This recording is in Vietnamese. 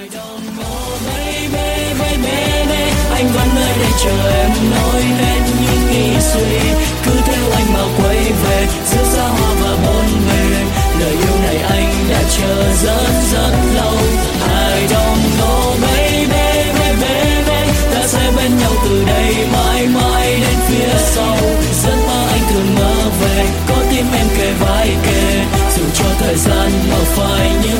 Anh vẫn nơi đây chờ em nói hết những nghĩ suy, cứ theo anh mà quay về giữa xa hoa và bốn bề. Lời yêu này anh đã chờ rất rất lâu. I don't know baby, ta sẽ bên nhau từ đây mãi mãi đến phía sau. Giấc mơ anh thường mơ về, có tim em kề vai kề, dù cho thời gian mà phai những